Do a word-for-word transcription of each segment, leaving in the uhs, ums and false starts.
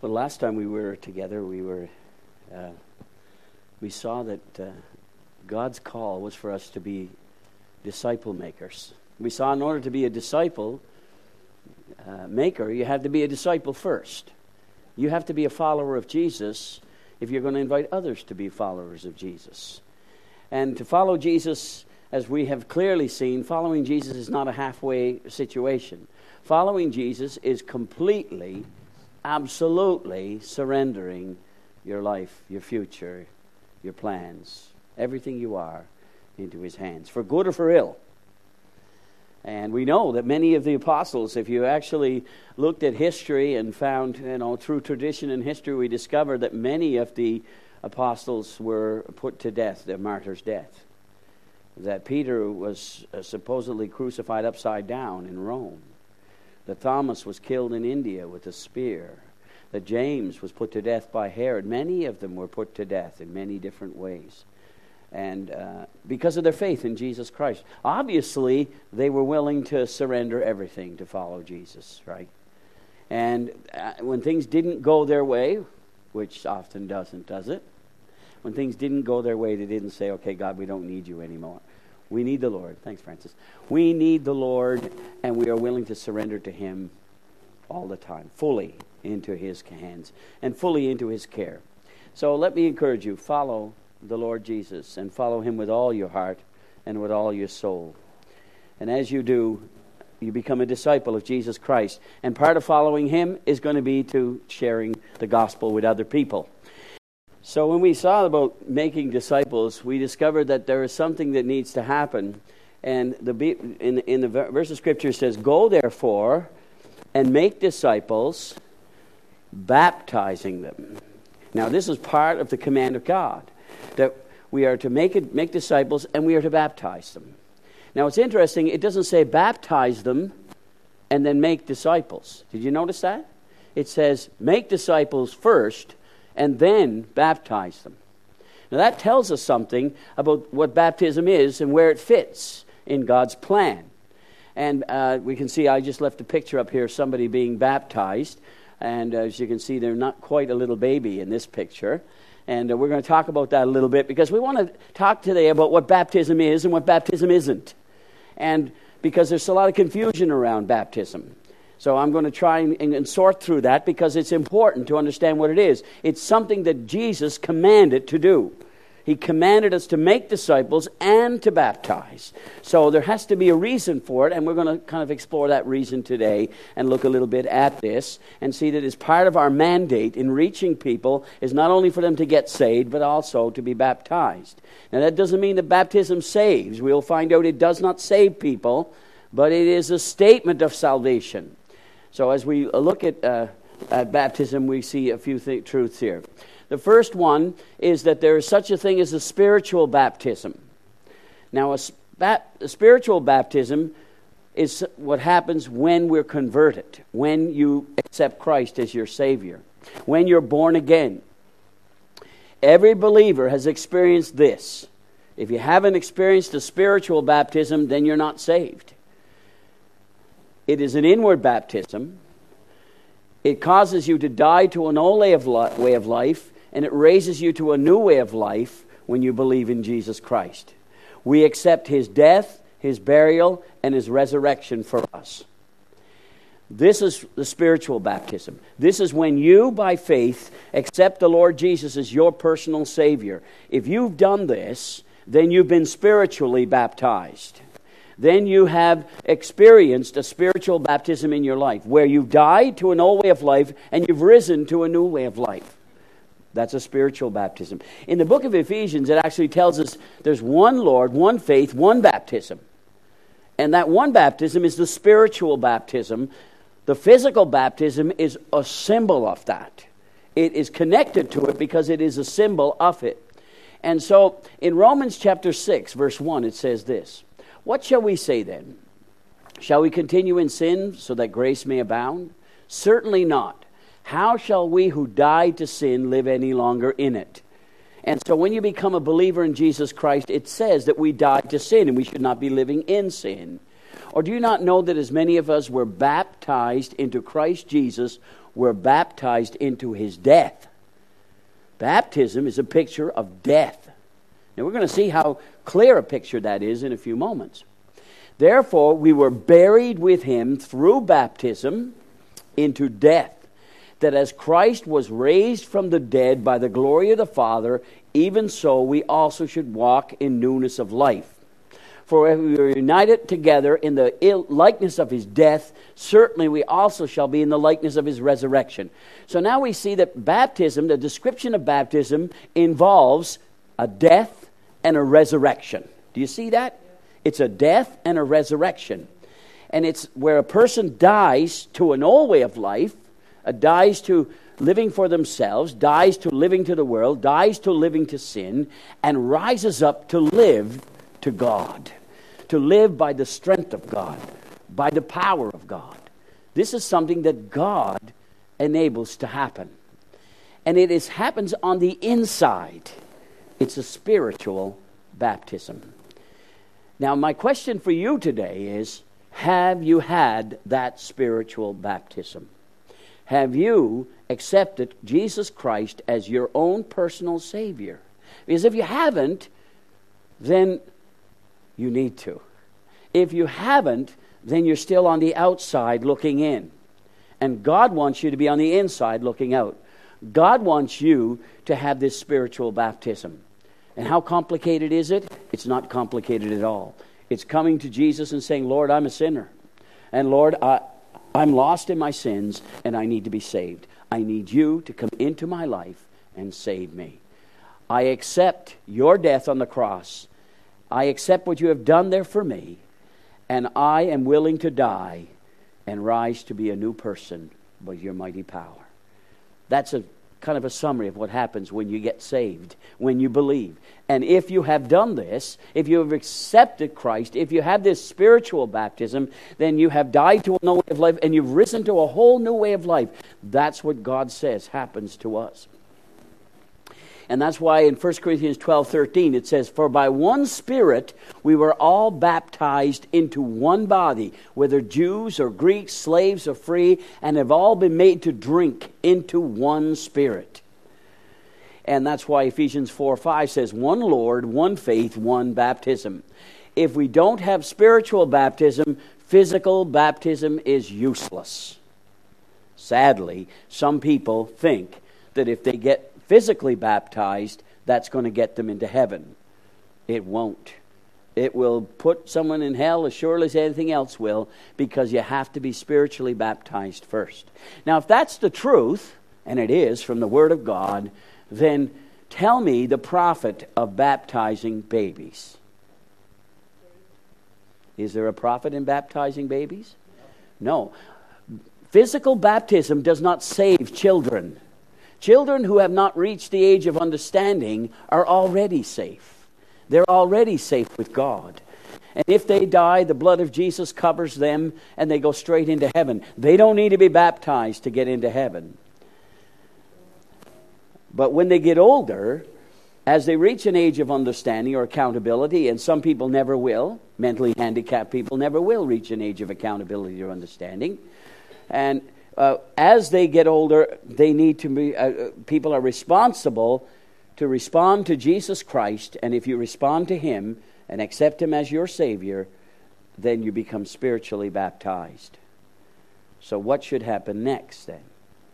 Well, last time we were together, we were uh, we saw that uh, God's call was for us to be disciple makers. We saw in order to be a disciple uh, maker, you have to be a disciple first. You have to be a follower of Jesus if you're going to invite others to be followers of Jesus. And to follow Jesus, as we have clearly seen, following Jesus is not a halfway situation. Following Jesus is completely, absolutely surrendering your life, your future, your plans, everything you are into His hands, for good or for ill. And we know that many of the apostles, if you actually looked at history and found, you know, through tradition and history, we discovered that many of the apostles were put to death, their martyr's death. That Peter was supposedly crucified upside down in Rome. That Thomas was killed in India with a spear. That James was put to death by Herod. Many of them were put to death in many different ways. And uh, because of their faith in Jesus Christ. Obviously, they were willing to surrender everything to follow Jesus, right? And uh, when things didn't go their way, which often doesn't, does it? When things didn't go their way, they didn't say, okay, God, we don't need you anymore. We need the Lord. Thanks, Francis. We need the Lord, and we are willing to surrender to Him all the time, fully into His hands, and fully into His care. So let me encourage you, follow the Lord Jesus, and follow Him with all your heart and with all your soul. And as you do, you become a disciple of Jesus Christ. And part of following Him is going to be to sharing the gospel with other people. So when we saw about making disciples, we discovered that there is something that needs to happen. And the in, in the verse of Scripture says, "Go therefore and make disciples, baptizing them." Now this is part of the command of God, that we are to make it, make disciples and we are to baptize them. Now it's interesting, it doesn't say baptize them and then make disciples. Did you notice that? It says make disciples first and then baptize them. Now that tells us something about what baptism is and where it fits in God's plan. And uh, we can see, I just left a picture up here, somebody being baptized. And as you can see, they're not quite a little baby in this picture. And uh, we're going to talk about that a little bit, because we want to talk today about what baptism is and what baptism isn't. And because there's a lot of confusion around baptism. So I'm going to try and, and sort through that, because it's important to understand what it is. It's something that Jesus commanded to do. He commanded us to make disciples and to baptize. So there has to be a reason for it, and we're going to kind of explore that reason today and look a little bit at this and see that it's part of our mandate in reaching people is not only for them to get saved, but also to be baptized. Now that doesn't mean that baptism saves. We'll find out it does not save people, but it is a statement of salvation. So as we look at, uh, at baptism, we see a few th- truths here. The first one is that there is such a thing as a spiritual baptism. Now, a, sp- a spiritual baptism is what happens when we're converted, when you accept Christ as your Savior, when you're born again. Every believer has experienced this. If you haven't experienced a spiritual baptism, then you're not saved. It is an inward baptism. It causes you to die to an old way of, li- way of life, and it raises you to a new way of life when you believe in Jesus Christ. We accept His death, His burial, and His resurrection for us. This is the spiritual baptism. This is when you, by faith, accept the Lord Jesus as your personal Savior. If you've done this, then you've been spiritually baptized. Then you have experienced a spiritual baptism in your life, where you've died to an old way of life and you've risen to a new way of life. That's a spiritual baptism. In the book of Ephesians, it actually tells us there's one Lord, one faith, one baptism. And that one baptism is the spiritual baptism. The physical baptism is a symbol of that. It is connected to it because it is a symbol of it. And so in Romans chapter six, verse one, it says this: "What shall we say then? Shall we continue in sin so that grace may abound? Certainly not. How shall we who died to sin live any longer in it?" And so when you become a believer in Jesus Christ, it says that we died to sin and we should not be living in sin. Or do you not know that as many of us were baptized into Christ Jesus, were baptized into his death? Baptism is a picture of death. Now we're going to see how clear a picture that is in a few moments. Therefore, we were buried with him through baptism into death, that as Christ was raised from the dead by the glory of the Father, even so we also should walk in newness of life. For if we are united together in the likeness of his death, certainly we also shall be in the likeness of his resurrection. So now we see that baptism, the description of baptism, involves a death and a resurrection. Do you see that? It's a death and a resurrection. And it's where a person dies to an old way of life, uh, dies to living for themselves, dies to living to the world, dies to living to sin, and rises up to live to God, to live by the strength of God, by the power of God. This is something that God enables to happen. And it is, happens on the inside. It's a spiritual baptism. Now, my question for you today is, have you had that spiritual baptism? Have you accepted Jesus Christ as your own personal Savior? Because if you haven't, then you need to. If you haven't, then you're still on the outside looking in. And God wants you to be on the inside looking out. God wants you to have this spiritual baptism. And how complicated is it? It's not complicated at all. It's coming to Jesus and saying, Lord, I'm a sinner. And Lord, I, I'm lost in my sins and I need to be saved. I need you to come into my life and save me. I accept your death on the cross. I accept what you have done there for me. And I am willing to die and rise to be a new person by your mighty power. That's a kind of a summary of what happens when you get saved, when you believe. And if you have done this, if you have accepted Christ, if you have this spiritual baptism, then you have died to a new way of life and you've risen to a whole new way of life. That's what God says happens to us. And that's why in First Corinthians twelve thirteen it says, for by one Spirit we were all baptized into one body, whether Jews or Greeks, slaves or free, and have all been made to drink into one Spirit. And that's why Ephesians four five says, one Lord, one faith, one baptism. If we don't have spiritual baptism, physical baptism is useless. Sadly, some people think that if they get physically baptized, that's going to get them into heaven. It won't. It will put someone in hell as surely as anything else will, because you have to be spiritually baptized first. Now, if that's the truth, and it is from the Word of God, then tell me the profit of baptizing babies. Is there a profit in baptizing babies? No. Physical baptism does not save children. Children who have not reached the age of understanding are already safe. They're already safe with God. And if they die, the blood of Jesus covers them and they go straight into heaven. They don't need to be baptized to get into heaven. But when they get older, as they reach an age of understanding or accountability, and some people never will, mentally handicapped people never will reach an age of accountability or understanding. And Uh, as they get older, they need to be, uh, people are responsible to respond to Jesus Christ. And if you respond to Him and accept Him as your Savior, then you become spiritually baptized. So what should happen next then?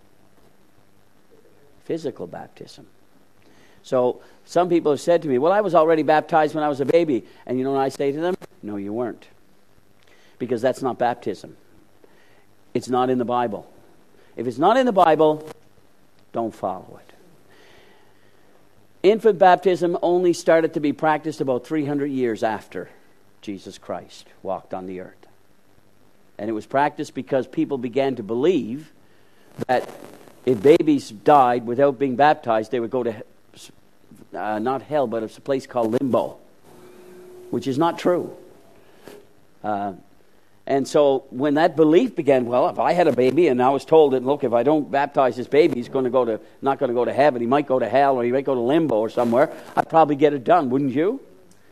Physical baptism. So some people have said to me, well, I was already baptized when I was a baby. And you know what I say to them? No, you weren't. Because that's not baptism. It's not in the Bible. If it's not in the Bible, don't follow it. Infant baptism only started to be practiced about three hundred years after Jesus Christ walked on the earth. And it was practiced because people began to believe that if babies died without being baptized, they would go to, uh, not hell, but it's a place called limbo, which is not true. Uh, And so when that belief began, well, if I had a baby and I was told that, look, if I don't baptize this baby, he's going to go to, not going to go to heaven. He might go to hell or he might go to limbo or somewhere. I'd probably get it done, wouldn't you?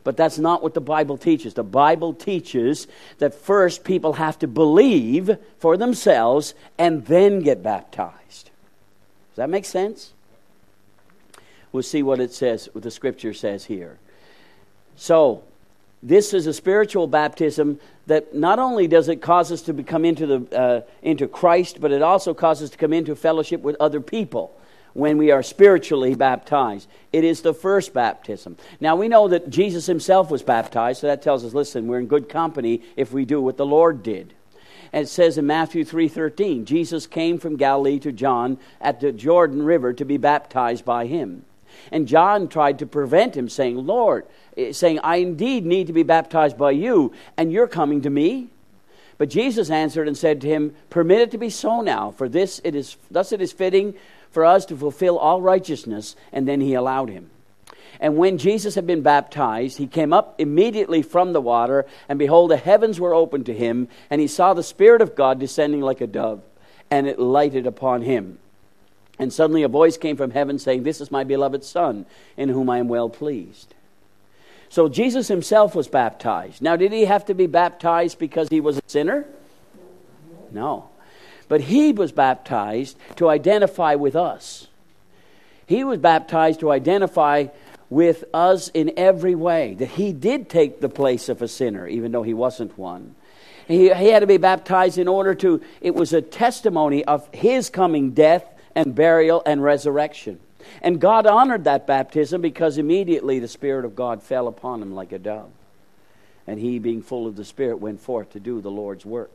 But that's not what the Bible teaches. The Bible teaches that first people have to believe for themselves and then get baptized. Does that make sense? We'll see what it says, what the Scripture says here. So, this is a spiritual baptism that not only does it cause us to become into the uh, into Christ, but it also causes us to come into fellowship with other people when we are spiritually baptized. It is the first baptism. Now, we know that Jesus himself was baptized, so that tells us, listen, we're in good company if we do what the Lord did. And it says in Matthew three thirteen, Jesus came from Galilee to John at the Jordan River to be baptized by him. And John tried to prevent him, saying, Lord, saying, I indeed need to be baptized by you, and you're coming to me? But Jesus answered and said to him, permit it to be so now, for this it is thus it is fitting for us to fulfill all righteousness. And then he allowed him. And when Jesus had been baptized, he came up immediately from the water, and behold, the heavens were opened to him, and he saw the Spirit of God descending like a dove, and it lighted upon him. And suddenly a voice came from heaven saying, this is my beloved Son, in whom I am well pleased. So Jesus himself was baptized. Now, did he have to be baptized because he was a sinner? No. But he was baptized to identify with us. He was baptized to identify with us in every way, that he did take the place of a sinner, even though he wasn't one. He, he had to be baptized in order to, it was a testimony of his coming death and burial and resurrection. And God honored that baptism because immediately the Spirit of God fell upon him like a dove. And he, being full of the Spirit, went forth to do the Lord's work.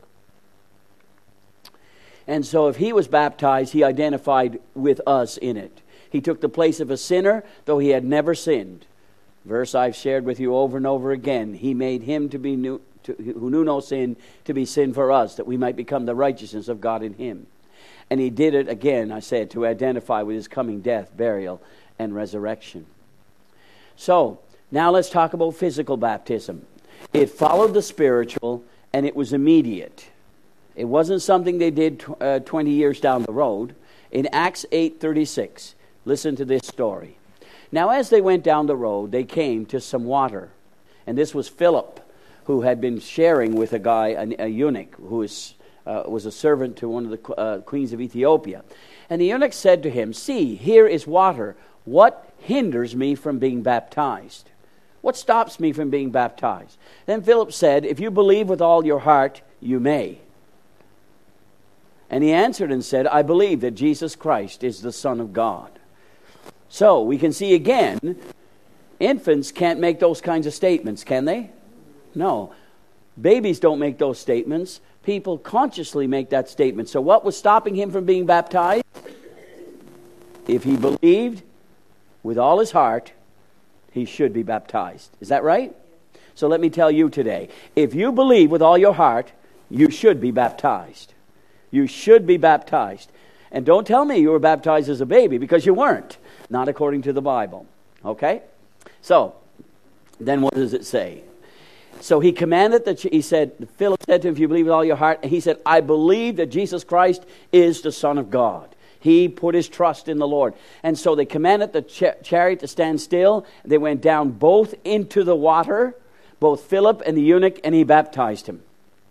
And so if he was baptized, he identified with us in it. He took the place of a sinner, though he had never sinned. Verse I've shared with you over and over again. He made him to be new, to, who knew no sin to be sin for us, that we might become the righteousness of God in him. And he did it, again, I said, to identify with his coming death, burial, and resurrection. So, now let's talk about physical baptism. It followed the spiritual, and it was immediate. It wasn't something they did uh, twenty years down the road. In Acts eight thirty-six, listen to this story. Now, as they went down the road, they came to some water. And this was Philip, who had been sharing with a guy, a, a eunuch, who is... Uh, was a servant to one of the uh, queens of Ethiopia. And the eunuch said to him, see, here is water. What hinders me from being baptized? What stops me from being baptized? Then Philip said, if you believe with all your heart, you may. And he answered and said, I believe that Jesus Christ is the Son of God. So we can see again, infants can't make those kinds of statements, can they? No. Babies don't make those statements. People consciously make that statement. So what was stopping him from being baptized? If he believed with all his heart, he should be baptized. Is that right? So let me tell you today, if you believe with all your heart, you should be baptized. You should be baptized. And don't tell me you were baptized as a baby, because you weren't. Not according to the Bible. Okay? So, then what does it say? So he commanded that, he said, Philip said to him, if you believe with all your heart, and he said, I believe that Jesus Christ is the Son of God. He put his trust in the Lord. And so they commanded the ch- chariot to stand still. They went down both into the water, both Philip and the eunuch, and he baptized him.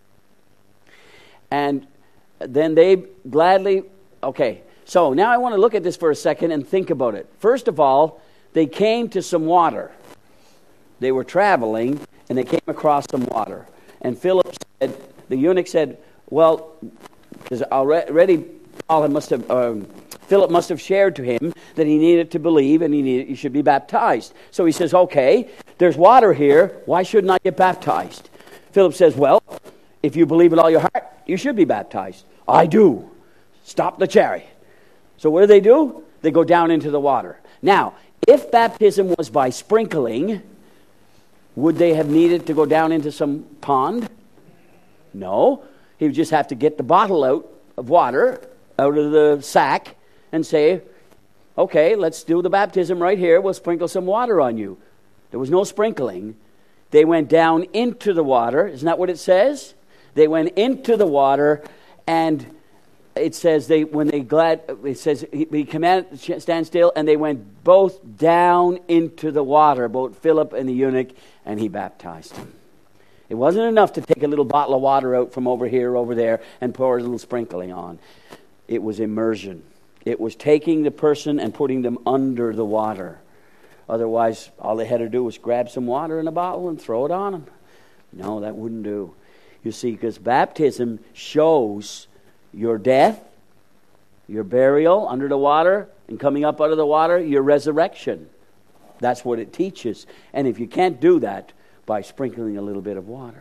And then they gladly, okay, so now I want to look at this for a second and think about it. First of all, they came to some water. They were traveling, and they came across some water. And Philip said, the eunuch said, well, because already Paul must have, um, Philip must have shared to him that he needed to believe and he, needed, he should be baptized. So he says, okay, there's water here. Why shouldn't I get baptized? Philip says, well, if you believe with all your heart, you should be baptized. I do. Stop the chariot. So what do they do? They go down into the water. Now, if baptism was by sprinkling, would they have needed to go down into some pond? No. He would just have to get the bottle out of water, out of the sack, and say, okay, let's do the baptism right here. We'll sprinkle some water on you. There was no sprinkling. They went down into the water. Isn't that what it says? They went into the water, and it says they when they glad it says he, he commanded to stand still, and they went both down into the water, both Philip and the eunuch, and he baptized him. It wasn't enough to take a little bottle of water out from over here, over there, and pour a little sprinkling on. It was immersion. It was taking the person and putting them under the water. Otherwise, all they had to do was grab some water in a bottle and throw it on them. No, that wouldn't do. You see, because baptism shows your death, your burial under the water, and coming up out of the water, your resurrection. That's what it teaches. And if you can't do that, by sprinkling a little bit of water.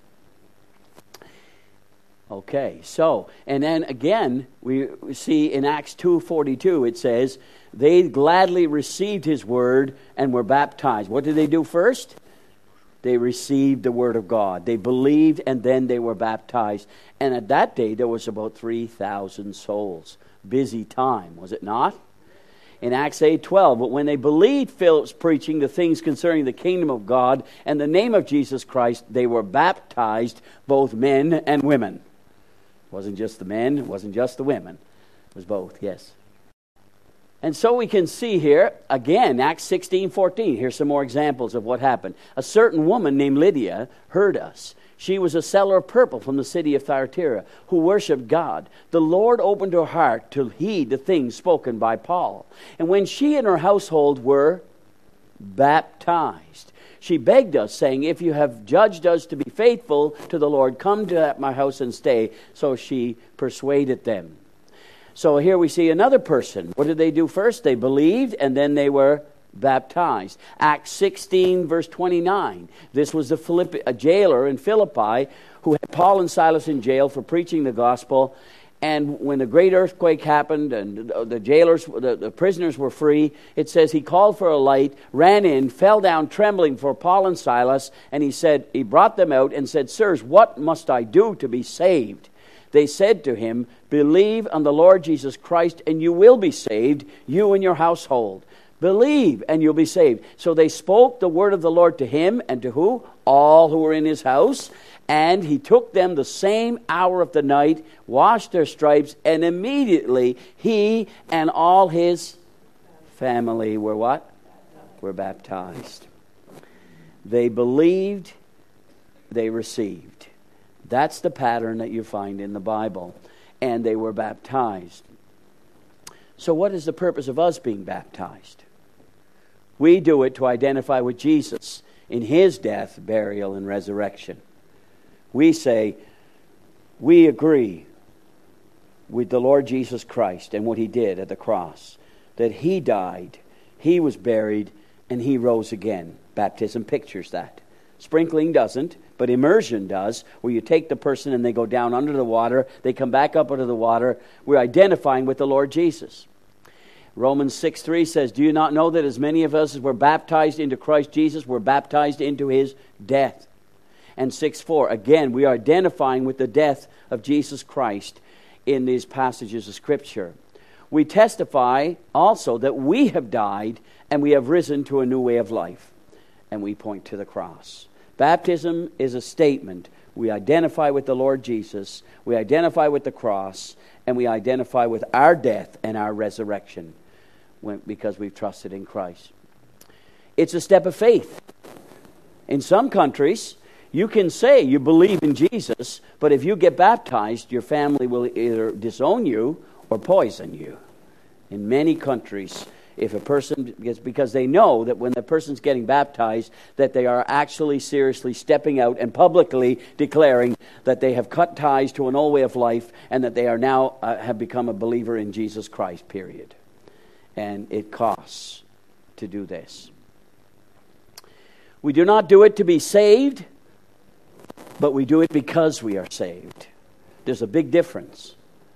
Okay, so, and then again, we see in Acts two forty-two, it says, they gladly received his word and were baptized. What did they do first? They received the word of God. They believed, and then they were baptized. And at that day, there was about three thousand souls. Busy time, was it not? In Acts eight twelve, but when they believed Philip's preaching the things concerning the kingdom of God and the name of Jesus Christ, they were baptized, both men and women. It wasn't just the men, it wasn't just the women. It was both, yes. And so we can see here, again, Acts sixteen fourteen. Here's some more examples of what happened. A certain woman named Lydia heard us. She was a seller of purple from the city of Thyatira, who worshipped God. The Lord opened her heart to heed the things spoken by Paul. And when she and her household were baptized, she begged us, saying, if you have judged us to be faithful to the Lord, come to my house and stay. So she persuaded them. So here we see another person. What did they do first? They believed, and then they were baptized. Acts sixteen verse twenty-nine. This was the Philippi, a jailer in Philippi who had Paul and Silas in jail for preaching the gospel. And when the great earthquake happened and the jailers, the, the prisoners were free, it says he called for a light, ran in, fell down trembling for Paul and Silas, and he said, he brought them out and said, sirs, what must I do to be saved? They said to him, believe on the Lord Jesus Christ, and you will be saved, you and your household. Believe, and you'll be saved. So they spoke the word of the Lord to him, and to who? All who were in his house. And he took them the same hour of the night, washed their stripes, and immediately he and all his family were what? Were baptized. They believed, they received. That's the pattern that you find in the Bible. And they were baptized. So what is the purpose of us being baptized? We do it to identify with Jesus in his death, burial, and resurrection. We say, we agree with the Lord Jesus Christ and what he did at the cross. That he died, he was buried, and he rose again. Baptism pictures that. Sprinkling doesn't, but immersion does, where you take the person and they go down under the water, they come back up out of the water. We're identifying with the Lord Jesus. Romans six three says, do you not know that as many of us as were baptized into Christ Jesus were baptized into his death? And six four, again, we are identifying with the death of Jesus Christ in these passages of Scripture. We testify also that we have died and we have risen to a new way of life. And we point to the cross. Baptism is a statement. We identify with the Lord Jesus, we identify with the cross, and we identify with our death and our resurrection when, because we've trusted in Christ. It's a step of faith. In some countries, you can say you believe in Jesus, but if you get baptized, your family will either disown you or poison you. In many countries, if a person gets, because they know that when the person's getting baptized, that they are actually seriously stepping out and publicly declaring that they have cut ties to an old way of life and that they are now uh, have become a believer in Jesus Christ, period. And it costs to do this. We do not do it to be saved, but we do it because we are saved. There's a big difference.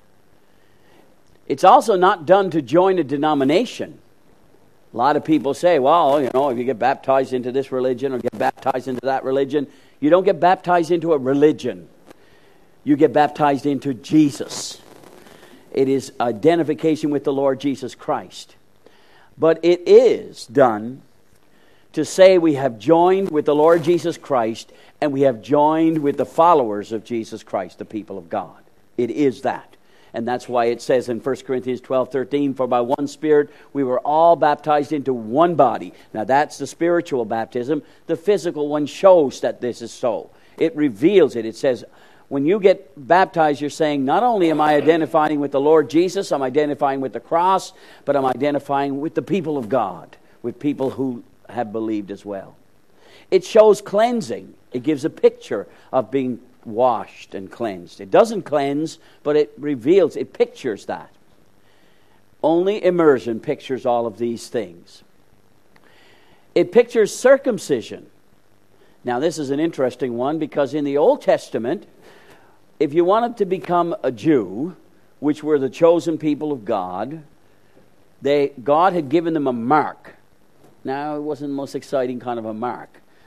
It's also not done to join a denomination. A lot of people say, well, you know, if you get baptized into this religion or get baptized into that religion, you don't get baptized into a religion. You get baptized into Jesus. It is identification with the Lord Jesus Christ. But it is done to say we have joined with the Lord Jesus Christ and we have joined with the followers of Jesus Christ, the people of God. It is that. And that's why it says in First Corinthians twelve thirteen, for by one Spirit we were all baptized into one body. Now that's the spiritual baptism. The physical one shows that this is so. It reveals it. It says, when you get baptized, you're saying, not only am I identifying with the Lord Jesus, I'm identifying with the cross, but I'm identifying with the people of God, with people who have believed as well. It shows cleansing. It gives a picture of being washed and cleansed. It doesn't cleanse, but it reveals, it pictures that. Only immersion pictures all of these things. It pictures circumcision. Now this is an interesting one, because in the Old Testament, if you wanted to become a Jew, which were the chosen people of God, they God had given them a mark. Now it wasn't the most exciting kind of a mark,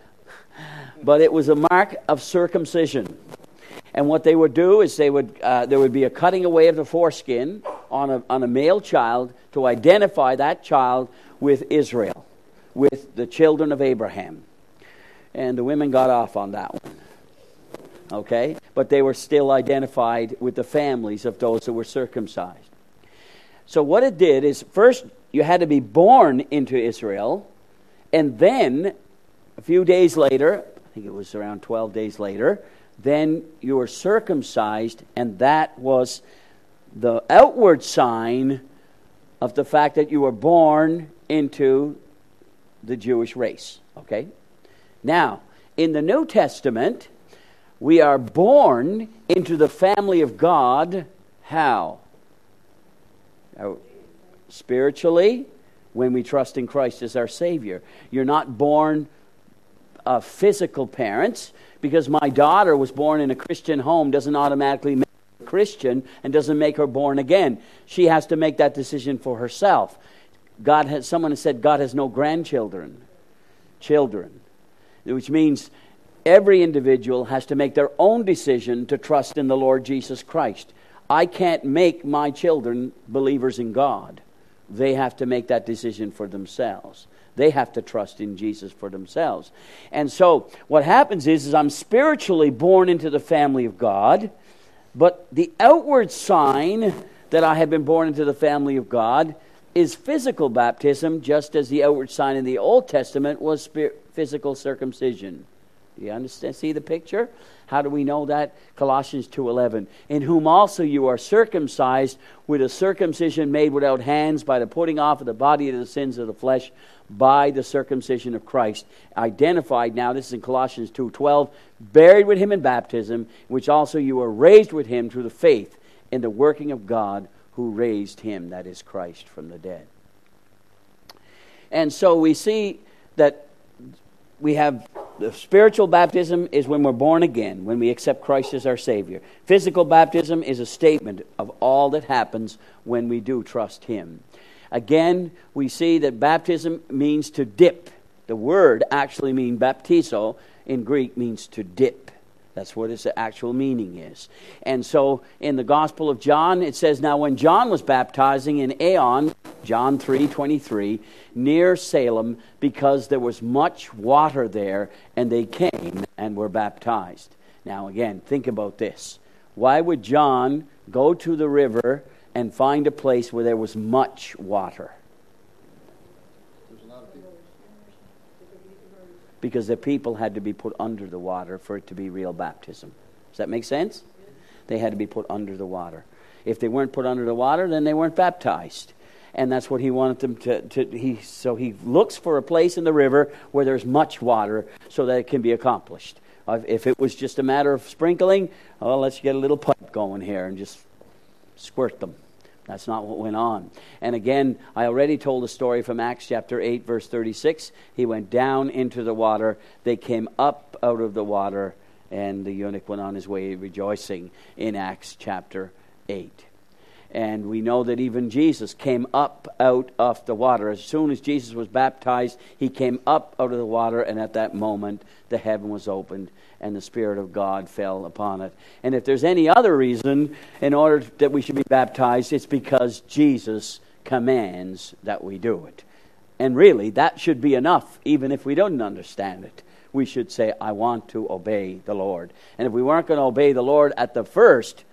but it was a mark of circumcision. And what they would do is they would uh, there would be a cutting away of the foreskin on a on a male child to identify that child with Israel, with the children of Abraham. And the women got off on that one. Okay? But they were still identified with the families of those that were circumcised. So what it did is, first you had to be born into Israel, and then a few days later, I think it was around twelve days later, then you were circumcised, and that was the outward sign of the fact that you were born into the Jewish race. Okay? Now, in the New Testament, we are born into the family of God. How? Now, spiritually, when we trust in Christ as our Savior. You're not born of physical parents, because my daughter was born in a Christian home doesn't automatically make her a Christian and doesn't make her born again. She has to make that decision for herself. God has, someone has said God has no grandchildren, children, which means every individual has to make their own decision to trust in the Lord Jesus Christ. I can't make my children believers in God. They have to make that decision for themselves. They have to trust in Jesus for themselves. And so what happens is, is I'm spiritually born into the family of God, but the outward sign that I have been born into the family of God is physical baptism, just as the outward sign in the Old Testament was spirit, physical circumcision. Do you understand? See the picture? How do we know that? Colossians two eleven. In whom also you are circumcised with a circumcision made without hands, by the putting off of the body of the sins of the flesh by the circumcision of Christ. Identified now, this is in Colossians two twelve, buried with him in baptism, which also you are raised with him through the faith in the working of God who raised him, that is Christ, from the dead. And so we see that we have the spiritual baptism is when we're born again, when we accept Christ as our Savior. Physical baptism is a statement of all that happens when we do trust him. Again, we see that baptism means to dip. The word actually means baptizo in Greek means to dip. That's what its actual meaning is. And so in the Gospel of John, it says, now when John was baptizing in Aeon, John three twenty-three, near Salem, because there was much water there, and they came and were baptized. Now again, think about this. Why would John go to the river and find a place where there was much water? Because the people had to be put under the water for it to be real baptism. Does that make sense? They had to be put under the water. If they weren't put under the water, then they weren't baptized. And that's what he wanted them to, to he so he looks for a place in the river where there's much water so that it can be accomplished. Uh, if it was just a matter of sprinkling, well, let's get a little pipe going here and just squirt them. That's not what went on. And again, I already told a story from Acts chapter eight, verse thirty-six. He went down into the water. They came up out of the water, and the eunuch went on his way rejoicing in Acts chapter eight. And we know that even Jesus came up out of the water. As soon as Jesus was baptized, he came up out of the water, and at that moment, the heaven was opened, and the Spirit of God fell upon it. And if there's any other reason in order that we should be baptized, it's because Jesus commands that we do it. And really, that should be enough, even if we don't understand it. We should say, I want to obey the Lord. And if we weren't going to obey the Lord at the first,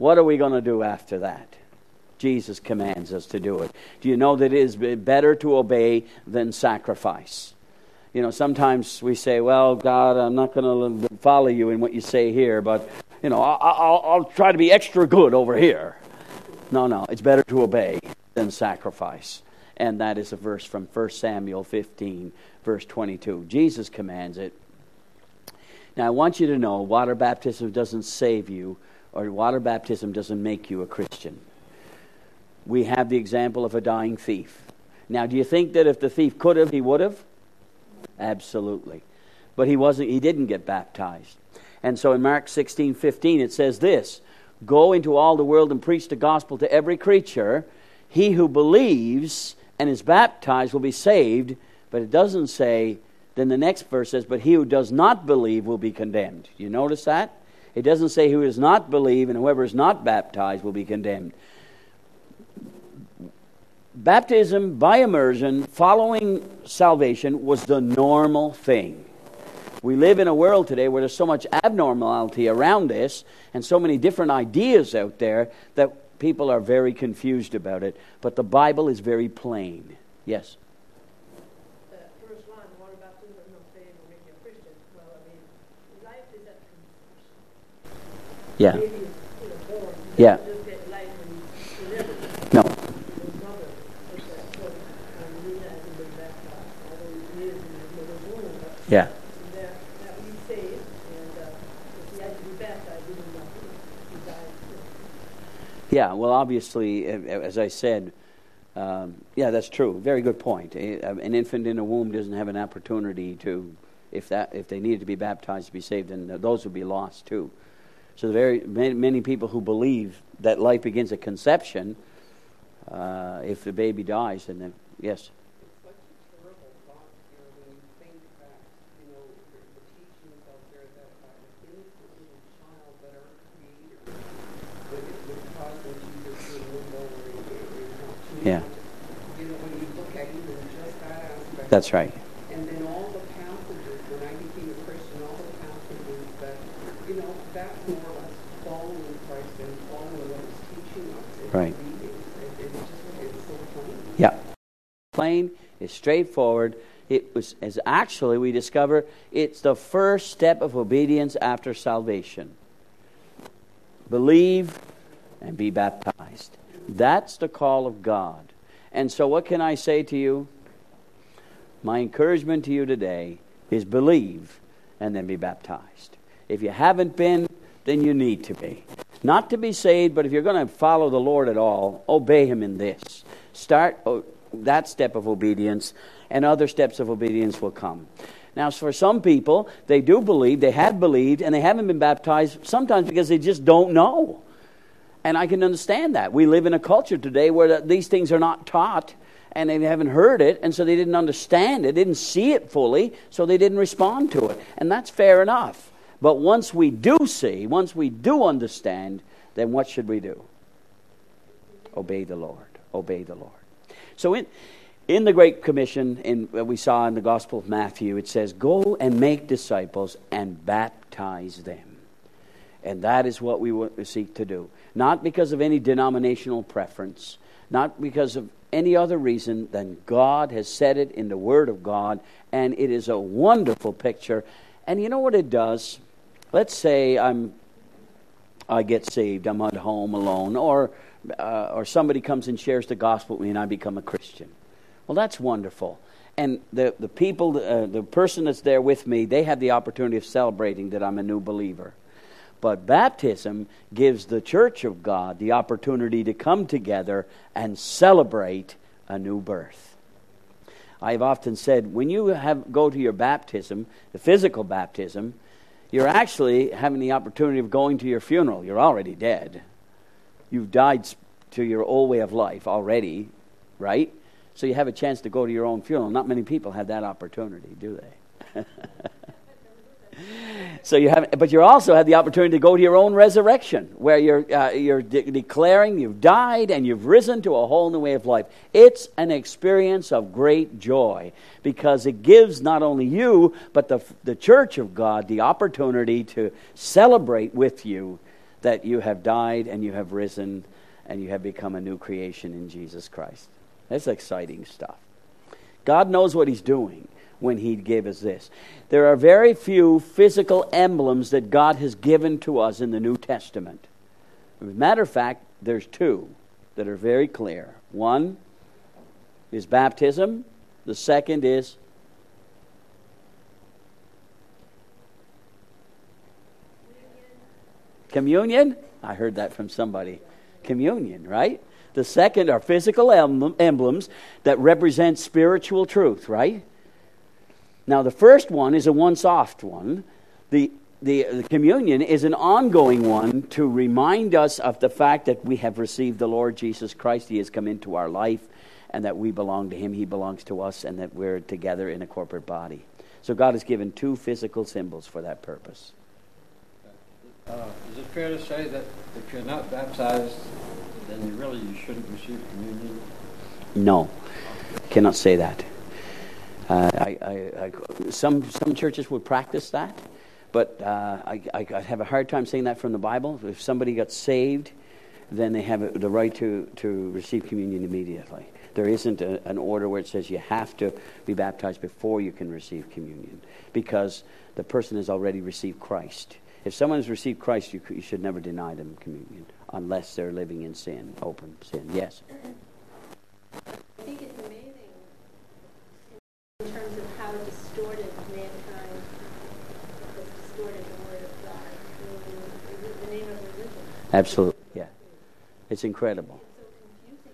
What are we going to do after that? Jesus commands us to do it. Do you know that it is better to obey than sacrifice? You know, sometimes we say, well, God, I'm not going to follow you in what you say here, but, you know, I'll, I'll, I'll try to be extra good over here. No, no, it's better to obey than sacrifice. And that is a verse from First Samuel fifteen, verse twenty-two. Jesus commands it. Now, I want you to know, water baptism doesn't save you, or water baptism doesn't make you a Christian. We have the example of a dying thief. Now, do you think that if the thief could have, he would have? Absolutely. But he wasn't. He didn't get baptized. And so in Mark sixteen fifteen it says this, go into all the world and preach the gospel to every creature. He who believes and is baptized will be saved. But it doesn't say, then the next verse says, but he who does not believe will be condemned. You notice that? It doesn't say who does not believe and whoever is not baptized will be condemned. Baptism by immersion following salvation was the normal thing. We live in a world today where there's so much abnormality around this and so many different ideas out there that people are very confused about it. But the Bible is very plain. Yes? The first line, water baptism does not save or make you a Christian. Well, I mean, life is at conception. Yeah. Baby is, you know, born. You Yeah. just get life when you deliver. No. His mother was that foot, and he hasn't been baptized. Although he is in his mother's womb. But Yeah. that, that we saved, and uh, if he had to be baptized, he didn't know. He died. Yeah, well, obviously, as I said, um, yeah, that's true. Very good point. An infant in a womb doesn't have an opportunity to, if that, if they needed to be baptized to be saved, then those would be lost too. So the very many, many people who believe that life begins at conception, uh, if the baby dies, and then yes. It's such a terrible thought, you know, when you think that, you know, the, the teachings out there that uh, an innocent little child that our Creator would, would cause them to either feel limbo or or not to. Yeah. You know, when you look at even just that aspect. That's right. And then all the passages, when I became a Christian, all the passages that, you know, that's more or less following Christ and following what He's teaching us. It's Right. reading. It, it's just, it's so plain. Yeah. Plain, it's straightforward. It was, as actually we discover, it's the first step of obedience after salvation. Believe and be baptized. That's the call of God. And so what can I say to you? My encouragement to you today is believe and then be baptized. If you haven't been, then you need to be. Not to be saved, but if you're going to follow the Lord at all, obey Him in this. Start that step of obedience, and other steps of obedience will come. Now, for some people, they do believe, they have believed, and they haven't been baptized, sometimes because they just don't know. And I can understand that. We live in a culture today where these things are not taught, and they haven't heard it, and so they didn't understand it, didn't see it fully, so they didn't respond to it. And that's fair enough. But once we do see, once we do understand, then what should we do? Obey the Lord. Obey the Lord. So in in the Great Commission, in we saw in the Gospel of Matthew, it says, "Go and make disciples and baptize them." And that is what we seek to do. Not because of any denominational preference, not because of any other reason than God has said it in the Word of God, and it is a wonderful picture. And you know what it does? Let's say I'm, I get saved, I'm at home alone, or uh, or somebody comes and shares the gospel with me, and I become a Christian. Well, that's wonderful. And the the people, uh, the person that's there with me, they have the opportunity of celebrating that I'm a new believer. But baptism gives the church of God the opportunity to come together and celebrate a new birth. I've often said, when you have go to your baptism, the physical baptism, you're actually having the opportunity of going to your funeral. You're already dead. You've died to your old way of life already, right? So you have a chance to go to your own funeral. Not many people have that opportunity, do they? So you have, but you also have the opportunity to go to your own resurrection, where you're uh, you're de- declaring you've died and you've risen to a whole new way of life. It's an experience of great joy because it gives not only you but the the church of God the opportunity to celebrate with you that you have died and you have risen and you have become a new creation in Jesus Christ. That's exciting stuff. God knows what he's doing when he gave us this. There are very few physical emblems that God has given to us in the New Testament. As a matter of fact, there's two that are very clear. One is baptism. The second is communion. I heard that from somebody. Communion, right? The second are physical emblems that represent spiritual truth, right? Now, the first one is a once-off one. The, the, the communion is an ongoing one to remind us of the fact that we have received the Lord Jesus Christ. He has come into our life, and that we belong to him, he belongs to us, and that we're together in a corporate body. So God has given two physical symbols for that purpose. Uh, is it fair to say that if you're not baptized, then you really you shouldn't receive communion? No, cannot say that. Uh, I, I, I, some some churches would practice that, but uh, I, I, I have a hard time saying that from the Bible. If somebody got saved, then they have the right to, to receive communion immediately. There isn't a, an order where it says you have to be baptized before you can receive communion, because the person has already received Christ. If someone has received Christ, you, you should never deny them communion unless they're living in sin, open sin. Yes? I think it's amazing in terms of how distorted mankind has distorted the Word of God in the name of religion. Absolutely, yeah. It's incredible. It's so confusing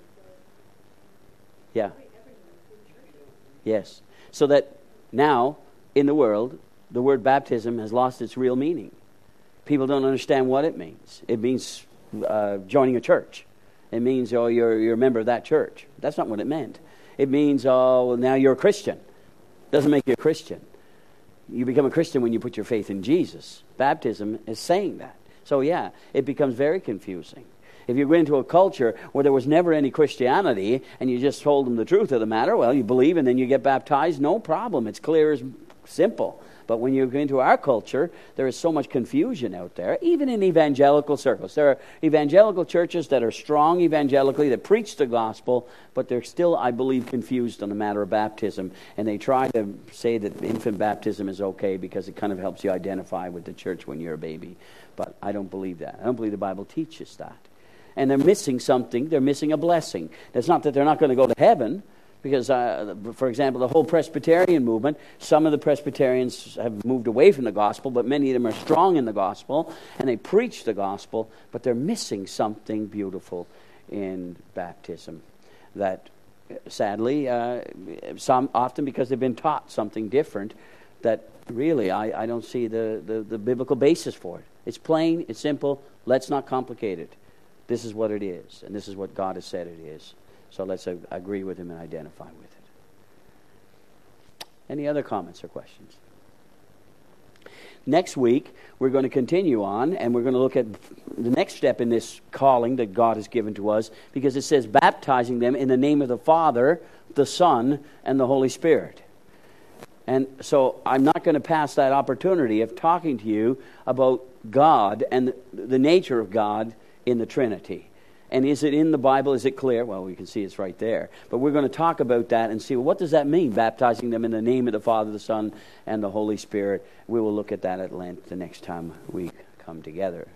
for Yeah. every, everyone through churches. Yes. So that now, in the world, the word baptism has lost its real meaning. People don't understand what it means. It means uh, joining a church. It means, oh, you're, you're a member of that church. That's not what it meant. It means, oh, well, now you're a Christian. Doesn't make you a Christian. You become a Christian when you put your faith in Jesus. Baptism is saying that. So, yeah, it becomes very confusing. If you go into a culture where there was never any Christianity and you just told them the truth of the matter, well, you believe and then you get baptized, no problem. It's clear as simple. But when you go into our culture, there is so much confusion out there, even in evangelical circles. There are evangelical churches that are strong evangelically, that preach the gospel, but they're still, I believe, confused on the matter of baptism. And they try to say that infant baptism is okay because it kind of helps you identify with the church when you're a baby. But I don't believe that. I don't believe the Bible teaches that. And they're missing something. They're missing a blessing. It's not that they're not going to go to heaven. Because, uh, for example, the whole Presbyterian movement, some of the Presbyterians have moved away from the gospel, but many of them are strong in the gospel, and they preach the gospel, but they're missing something beautiful in baptism. That, sadly, uh, some often because they've been taught something different, that really I, I don't see the, the, the biblical basis for it. It's plain, it's simple, let's not complicate it. This is what it is, and this is what God has said it is. So let's uh, agree with him and identify with it. Any other comments or questions? Next week, we're going to continue on, and we're going to look at the next step in this calling that God has given to us, because it says baptizing them in the name of the Father, the Son, and the Holy Spirit. And so I'm not going to pass that opportunity of talking to you about God and the, the nature of God in the Trinity. And is it in the Bible? Is it clear? Well, we can see it's right there. But we're going to talk about that and see, well, what does that mean, baptizing them in the name of the Father, the Son, and the Holy Spirit? We will look at that at length the next time we come together.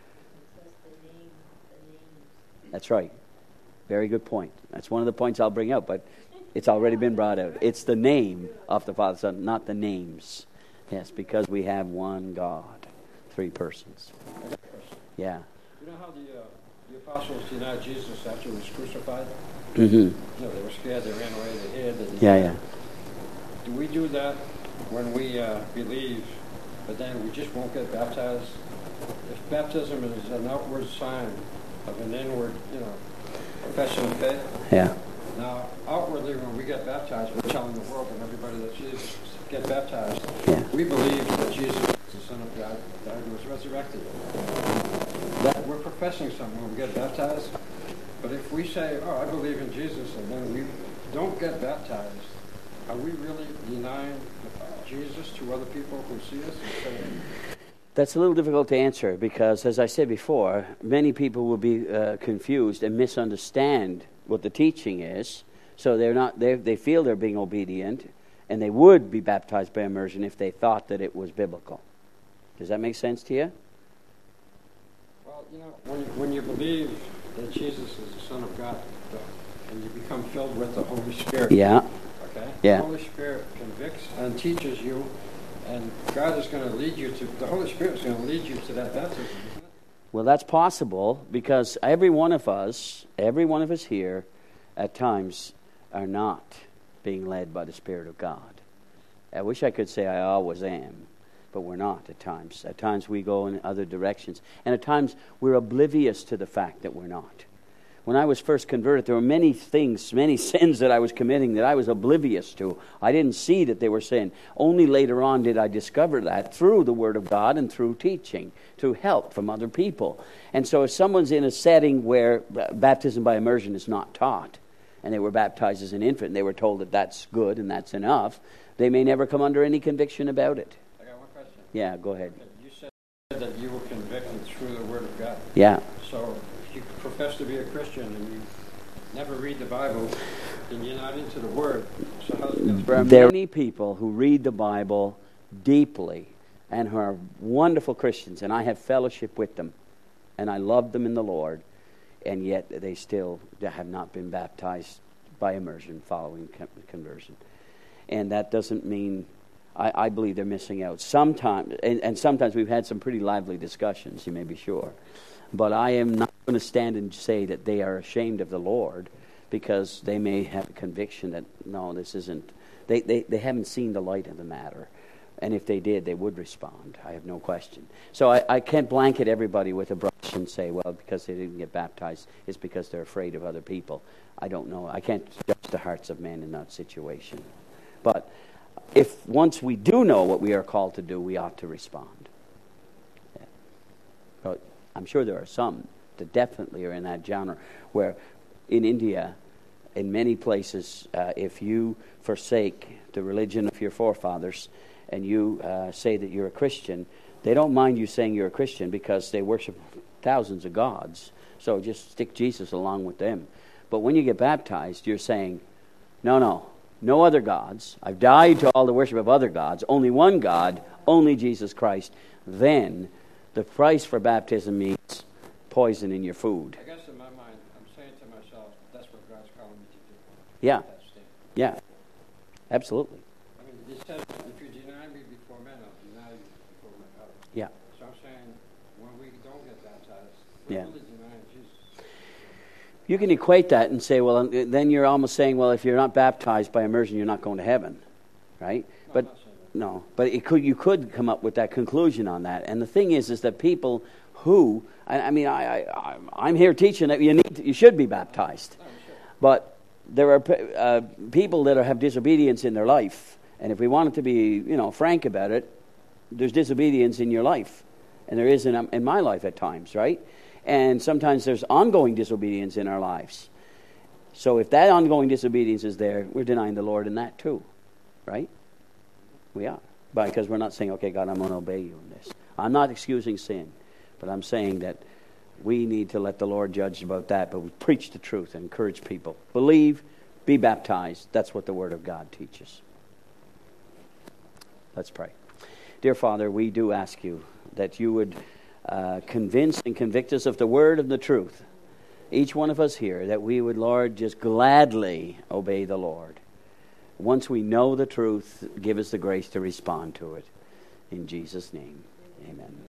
That's right. Very good point. That's one of the points I'll bring out, but it's already been brought out. It's the name of the Father, Son, not the names. Yes, because we have one God, three persons. Yeah. You know how the... Uh The apostles denied Jesus after he was crucified? Mm-hmm. You know, they were scared, they ran away, they hid. They yeah, yeah. Do we do that when we uh, believe, but then we just won't get baptized? If baptism is an outward sign of an inward, you know, profession of faith. Yeah. Now, outwardly, when we get baptized, we're telling the world and everybody that Jesus get baptized. Yeah. We believe that Jesus is the Son of God, that he was resurrected. That we're professing something when we get baptized. But if we say, oh, I believe in Jesus, and then we don't get baptized, are we really denying Jesus to other people who see us and say, That's a little difficult to answer because, as I said before, many people will be uh, confused and misunderstand what the teaching is. So they're not. They they feel they're being obedient, and they would be baptized by immersion if they thought that it was biblical. Does that make sense to you? Well, you know, when you, when you believe that Jesus is the Son of God, and you become filled with the Holy Spirit. Yeah. Okay. Yeah. The Holy Spirit convicts and teaches you. And God is going to lead you to, the Holy Spirit is going to lead you to that baptism, isn't it? Well, that's possible because every one of us, every one of us here, at times, are not being led by the Spirit of God. I wish I could say I always am, but we're not at times. At times we go in other directions. And at times we're oblivious to the fact that we're not. When I was first converted, there were many things, many sins that I was committing that I was oblivious to. I didn't see that they were sin. Only later on did I discover that through the Word of God and through teaching, through help from other people. And so if someone's in a setting where baptism by immersion is not taught, and they were baptized as an infant, and they were told that that's good and that's enough, they may never come under any conviction about it. I got one question. Yeah, go ahead. You said that you were convicted through the Word of God. Yeah. So you profess to be a Christian and you never read the Bible, and you're not into the Word. So how's it There are many people who read the Bible deeply and who are wonderful Christians, and I have fellowship with them, and I love them in the Lord, and yet they still have not been baptized by immersion following conversion. And that doesn't mean, I, I believe they're missing out. Sometimes, and, and sometimes we've had some pretty lively discussions, you may be sure. But I am not going to stand and say that they are ashamed of the Lord because they may have a conviction that, no, this isn't, they, they, they haven't seen the light of the matter. And if they did, they would respond. I have no question. So I, I can't blanket everybody with a brush and say, well, because they didn't get baptized, it's because they're afraid of other people. I don't know. I can't judge the hearts of men in that situation. But if once we do know what we are called to do, we ought to respond. Yeah. But I'm sure there are some that definitely are in that genre where in India, in many places, uh, if you forsake the religion of your forefathers and you uh, say that you're a Christian, they don't mind you saying you're a Christian because they worship thousands of gods. So just stick Jesus along with them. But when you get baptized, you're saying, no, no, no other gods. I've died to all the worship of other gods. Only one God, only Jesus Christ. Then the price for baptism means poison in your food. I guess in my mind, I'm saying to myself, that's what God's calling me to do. Yeah. Yeah. Absolutely. I mean, he said, if you deny me before men, I'll deny you before my Father. Yeah. So I'm saying, when we don't get baptized, we're Yeah. really denying Jesus. You can equate that and say, well, then you're almost saying, well, if you're not baptized by immersion, you're not going to heaven, right? No, but I'm not saying that. no, but it could you could come up with that conclusion on that. And the thing is, is that people who, I, I mean, I, I, I'm here teaching that you need, to, you should be baptized, No, sure. but there are uh, people that are, have disobedience in their life, and if we wanted to be, you know, frank about it, there's disobedience in your life, and there is in, in my life at times, right? And sometimes there's ongoing disobedience in our lives. So if that ongoing disobedience is there, we're denying the Lord in that too, right? We are. Because we're not saying, okay, God, I'm going to obey you in this. I'm not excusing sin, but I'm saying that we need to let the Lord judge about that, but we preach the truth and encourage people. Believe, be baptized. That's what the Word of God teaches. Let's pray. Dear Father, we do ask you that you would uh, convince and convict us of the Word and the truth. Each one of us here, that we would, Lord, just gladly obey the Lord. Once we know the truth, give us the grace to respond to it. In Jesus' name, amen.